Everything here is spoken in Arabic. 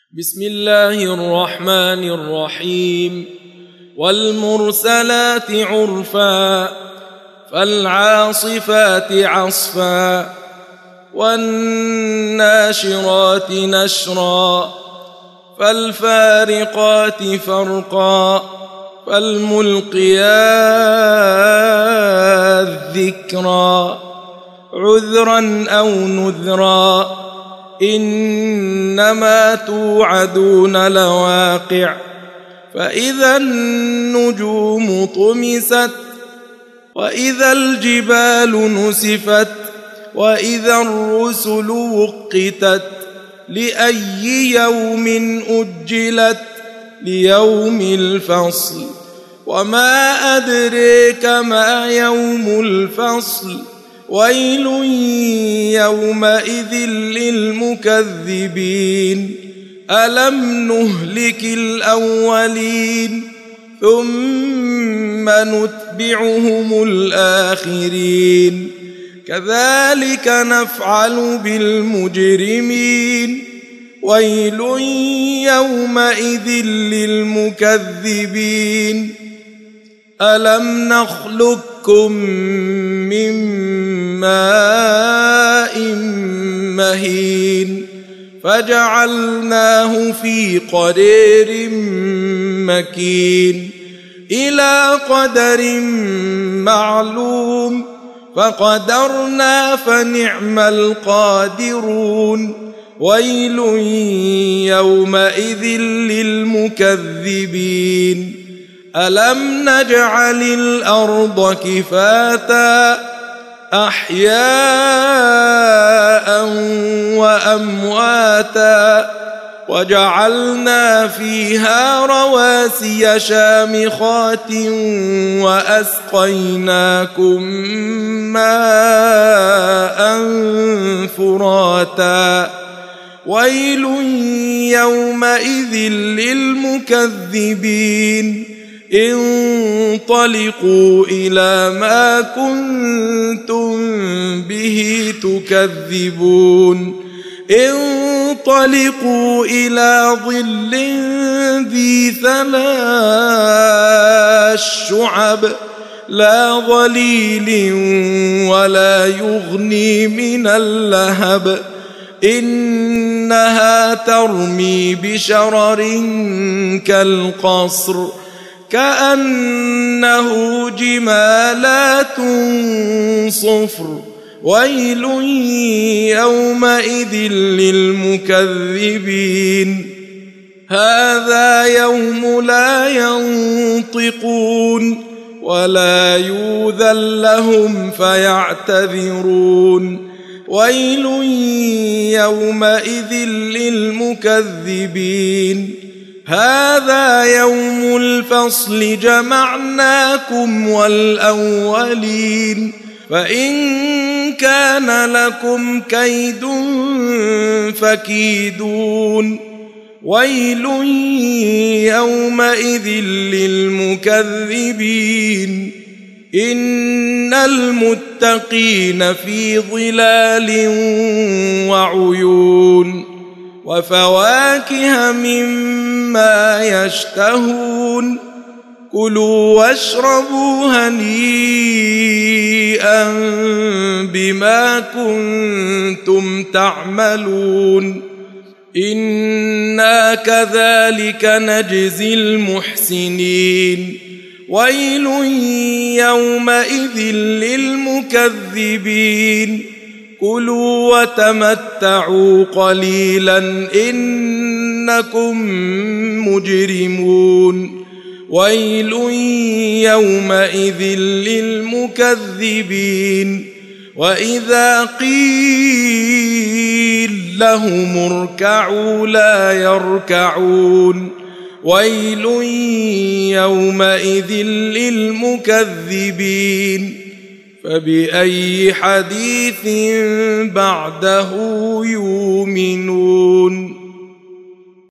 بسم الله الرحمن الرحيم والمرسلات عرفا فالعاصفات عصفا والناشرات نشرا فالفارقات فرقا فالملقيات ذكرا عذرا أو نذرا إنما توعدون لواقع فإذا النجوم طمست وإذا الجبال نسفت وإذا الرسل وقتت لأي يوم أجلت ليوم الفصل وما أدريك ما يوم الفصل ويل يومئذ للمكذبين ألم نهلك الأولين ثم نتبعهم الآخرين كذلك نفعل بالمجرمين ويل يومئذ للمكذبين ألم نخلقكم من ماء مهين فجعلناه في قرير مكين إلى قدر معلوم فقدرنا فنعم القادرون ويل يومئذ للمكذبين ألم نجعل الأرض كفاتا أحياء وأمواتا وجعلنا فيها رواسي شامخات وأسقيناكم ماء فراتا ويل يومئذ للمكذبين انطلقوا إلى ما كنتم به تكذبون انطلقوا إلى ظل ذي ثلاث شعب لا ظليل ولا يغني من اللهب إنها ترمي بشرر كالقصر كأنه جمالات صفر ويل يومئذ للمكذبين هذا يوم لا ينطقون ولا يؤذن لهم فيعتذرون ويل يومئذ للمكذبين هذا يوم الفصل جمعناكم والأولين فإن كان لكم كيد فكيدون ويل يومئذ للمكذبين إن المتقين في ظلال وعيون وفواكه مما يشتهون كلوا واشربوا هنيئا بما كنتم تعملون إنا كذلك نجزي المحسنين ويل يومئذ للمكذبين كلوا وتمتعوا قليلا إنكم مجرمون ويل يومئذ للمكذبين وإذا قيل لهم اركعوا لا يركعون ويل يومئذ للمكذبين فبأي حديث بعده يؤمنون